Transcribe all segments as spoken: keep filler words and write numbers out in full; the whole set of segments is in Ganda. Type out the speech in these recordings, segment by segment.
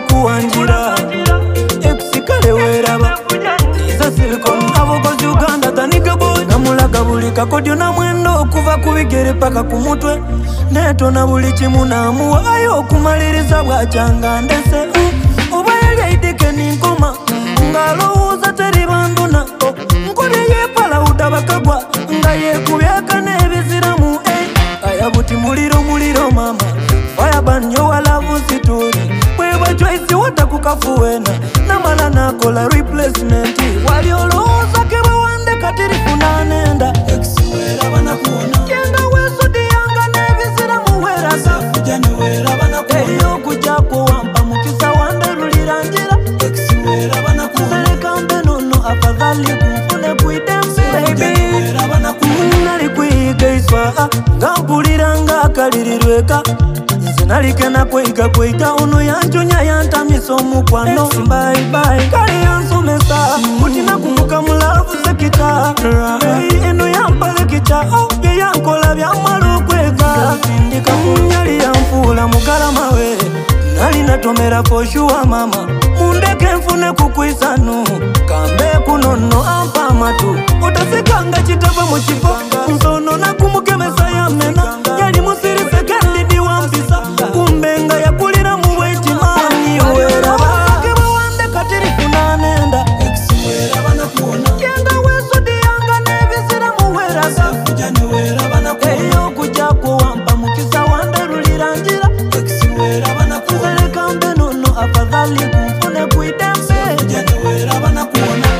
kuwanjira Eksikale weraba Iza Silicon Avokozi Uganda Tanika boy Namulaga buli kakodyo na mwendo Okuva kubigere paka kumutwe Neto na buli chimu namuwa Ayo okumaliriza bwachanga ndese Oba yali aidike ninkoma Ngalowuza teri banduna Nkode yepala udabakagwa Nga yekubyaka nebiziramu Ayabuti muliro muliro mama Fireban yo alavu situri Wewa choice wata kukafuwena Namala nakola replacement Wali oloza kewa wande katiri funanenda Exiwera wana kuona Yenga weso diyanga nebiziramu wera Safujani wera wana kuona Eyo kujako wampa mukisa wande ruliranjira Exiwera wana kuona Seleka nono afadhali kumfune kuidemse Baby wera kuona Nali kuiga iswa Gampuliranga kalirirweka Nalike kweiga kweiga Ono yanjonya yantamisa omukwano Bye bye Kali yansomesa Mutina kumuka mulavu sekita Eno yampale kicha Ye yankola byamala okwega Sindika munyali yanfula mugalamawe Nali natomera for sure mama Mundeke nfune kukwisanu Kambe kunono ampa matu Otasekanga chitava muchifo Nsono na kumukemesa ya mena Yali musiri sekendi diwampisa Kumbenga ya kulira muweti mani Wera Keba wande katiri kunanenda Exiwera wana kuona Yenga weso diyanga nebizira muwera Safujani wera wana kuona Eyo kujako wampa mukisa wande ruliranjira Exiwera wana kuona Seleka mbe nono afadhali kumfune kuidemse Safujani wera wana kuona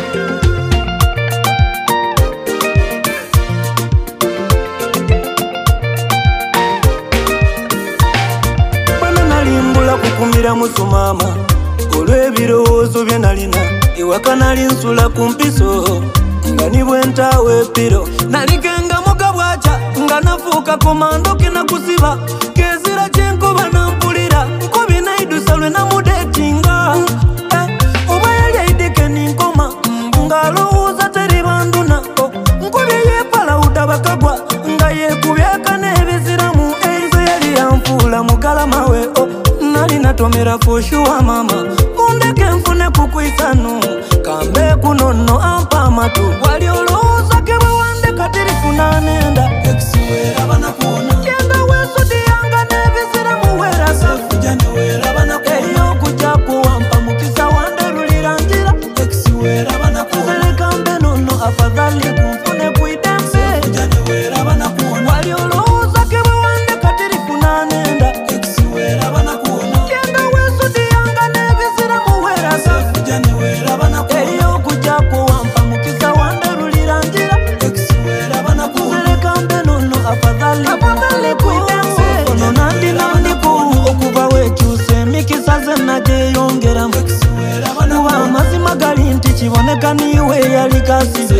Kukumira musumama olw'ebirowoozo bye nalina ewaka nali nsula ku mpiso nga nibwentawe piro naligenga muga bwaca nga nafuuka komando kinakusiba kezira kyenkuba nampulira nkobi naidusa lwe namudetinga oba yali aidike ninkoma ng'alowooza teri banduna nkobi yepala udabakagwa nga yekubyeka n'ebiziramu ezo yali yanfuula mugalamawe Nali natomera for sure mama Mundeke nfune kukwisanu Kambe kunono ampa matu Wali oloza kewa wande katiri funanenda Exiwera wana kuona Yenga weso diyanga nebizira muwera Safujani wera wana kuona Eyo kujako wampa mukisa wande ruliranjira Exiwera wana kuona Seleka mbe nono afadhali kumfune kuidemse Safujani wera wana kuona Wali oloza kewa wande katiri funanenda Exiwera wana kuona Eyo kujako wampa mukisa wande ruliranjira Exiwera wana kuseleka mbe nono afadhali Afadhali kuidemse Ono nandi nandi ku Okuva wechuse mikisa zenaje yongeramu Exiwera wana kuwa mazima gali nti chiboneka niwe yali kasi